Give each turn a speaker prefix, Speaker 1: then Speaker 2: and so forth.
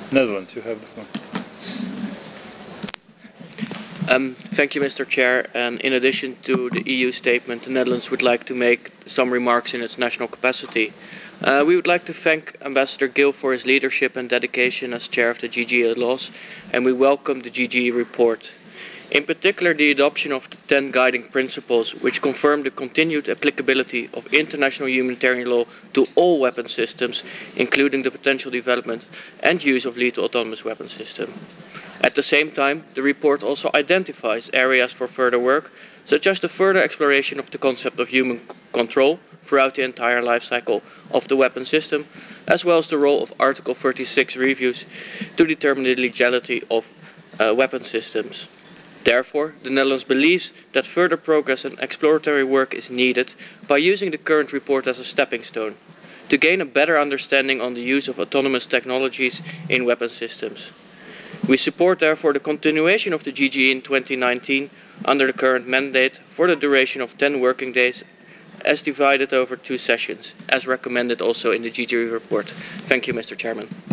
Speaker 1: Netherlands, you have the floor.
Speaker 2: Thank you, Mr. Chair. In addition to the EU statement, the Netherlands would like to make some remarks in its national capacity. We would like to thank Ambassador Gill for his leadership and dedication as chair of the GGE laws, and we welcome the GGE report. In particular, the adoption of the 10 guiding principles, which confirm the continued applicability of international humanitarian law to all weapon systems, including the potential development and use of lethal autonomous weapon systems. At the same time, the report also identifies areas for further work, such as the further exploration of the concept of human control throughout the entire life cycle of the weapon system, as well as the role of Article 36 reviews to determine the legality of weapon systems. Therefore, the Netherlands believes that further progress and exploratory work is needed by using the current report as a stepping stone to gain a better understanding on the use of autonomous technologies in weapon systems. We support therefore the continuation of the GGE in 2019 under the current mandate for the duration of 10 working days as divided over 2 sessions, as recommended also in the GGE report. Thank you, Mr. Chairman.